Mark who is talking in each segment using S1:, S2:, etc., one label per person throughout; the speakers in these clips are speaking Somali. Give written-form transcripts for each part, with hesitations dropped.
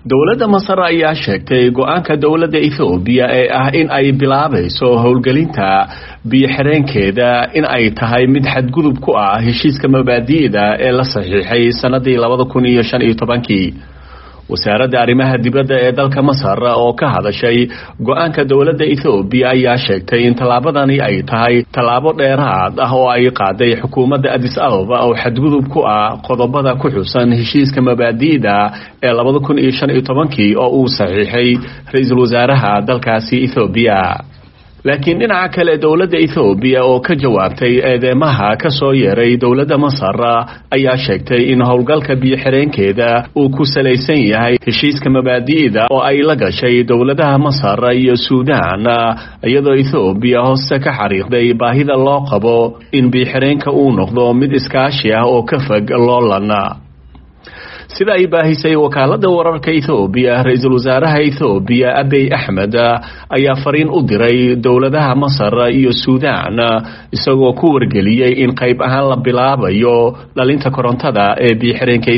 S1: dowladda Masar ayaa sheegtay go'aanka dowladda Ethiopia ee ah in ay bilaabayso howlgelinta biyo-xireenkeeda in ay tahay mid xadgudub ku ah heshiiska mabaadi'da ee la saxiixay sanadii 2015. wasaaradda arrimaha dibadda ee dalka Masar oo ka hadashay go'aanka dowladda Ethiopia ayaa sheegtay in tallaabadani ay tahay tallaabo dheeraad ah oo ay qaaday xukuumadda Addis Ababa oo xadgudub ku ah qodobada ku xusan heshiiska mabaadi'da ee 2015 oo uu saxiixay ra'iisul wasaaraha dalkaasi Ethiopia. laakiin dhinaca kale dowladda Ethiopia oo ka jawaabtay eedeymaha ka soo yeeray dowladda Masar ayaa sheegtay in howlgalka biyo-xireenkeeda uu ku salaysan yahay heshiiska mabaadi'da oo ay la gashay dowladaha Masar iyo Suudaan, iyadoo Ethiopia hoosta ka xariiqday baahida loo qabo in biyo-xireenka uu noqdo mid iskaashi ah oo ka fog loolana. sida ay baahisay wakaaladda wararka Ethiopia, ra'iisul wasaaraha Ethiopia Abiy Ahmed ayaa fariin u diray dowladaha Masar iyo Suudaan isagoo ku wargeliyay in qayb ahaan la bilaabayo dhalinta korontada ee biyo-xireenka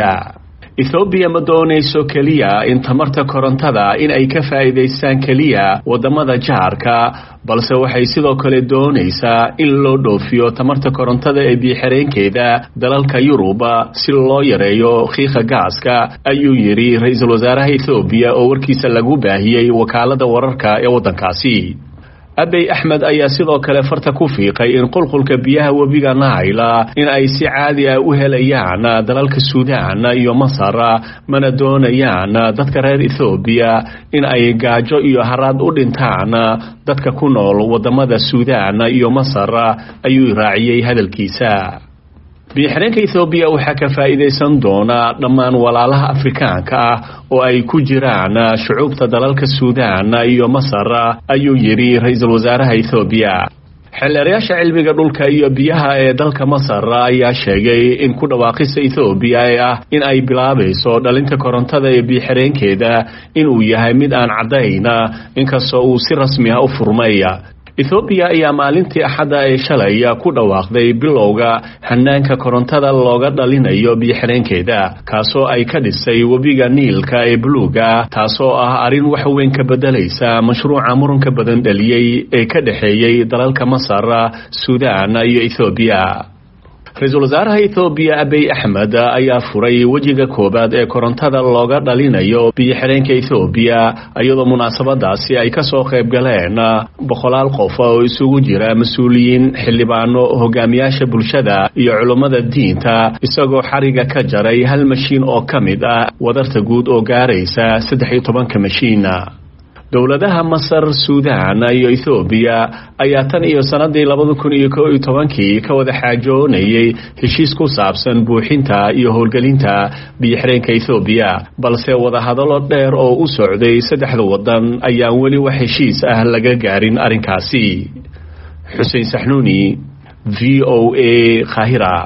S1: Ethiopia ma doonayso kaliya in tamarta korontada in ay ka faa'iideystaan kaliya wadamada jaarka, balse waxay sidoo kale doonaysaa in loo dhoofiyo tamarta korontada ee biyo-xireenkeeda dalalka Yurub si loo yareeyo qiiqa gaaska, ayuu yiri ra'iisul wasaaraha Ethiopia oo warkiisa lagu baahiyay wakaaladda wararka ee wadankaasi. Abiy Ahmed ayaa sidoo kale farta ku fiiqay in qulqulka biyaha webiga Nile in ay si caadi ah u helayaan dalalka Suudaan iyo Masar, mana doonayaan dadka reer Ethiopia in ay gaajo iyo haraad u dhintaan dadka ku nool wadamada Suudaan iyo Masar, ayuu raaciyay hadalkiisa. biyo-xireenka Ethiopia waxaa ka faa'iideysan doona dhammaan walaalaha Afrikaanka ah oo ay ku jiraan shucuubta dalalka Suudaan iyo Masar, ayuu yiri ra'iisul wasaaraha Ethiopia. xeelarayaasha cilmiga dhulka iyo biyaha ee dalka Masar ayaa sheegay in ku dhawaaqista Ethiopia ee ah in ay bilaabayso dhalinta korontada ee biyo-xireenkeeda inuu yahay mid aan cadayn, inkastoo uu si rasmi ah u furmay. Ethiopia ayaa maalintii Axadda ee shalay ku dhawaaqday bilowga hanaanka korontada looga dhalinayo biyo-xireenkeeda, kaasoo ay ka dhisay webiga Niilka ee buluuga, taasoo ah arrin wax weyn ka bedelaysa mashruuca muranka badan dhaliyay ee ka dhaxeeyay dalalka Masar, Suudaan iyo Ethiopia. ra'iisul wasaaraha Ethiopia Abiy Ahmed ayaa furay wajiga koobaad ee korontada looga dhalinayo biyo-xireenka Ethiopia, iyadoo munaasabadaasi ay ka soo qayb galeen boqolaal qof oo isugu jira mas'uuliyiin, xildhibaano, hogaamiyaasha bulshada iyo culimada diinta, isagoo xariga ka jaray hal mashiin oo ka mid ah wadarta guud oo gaaraysa 13 mashiin. dowladaha Masar, Suudaan iyo Ethiopia ayaa tan iyo sanadii 2011 ka wada xaajoonayay heshiis ku saabsan buuxinta iyo howlgelinta biyo-xireenka Ethiopia, balse wadahadalo dheer oo u socday saddexda wadan ayaan weli wax heshiis ah laga gaarin arrinkaasi. Xuseen Saxnuuni, VOA, Qaahira.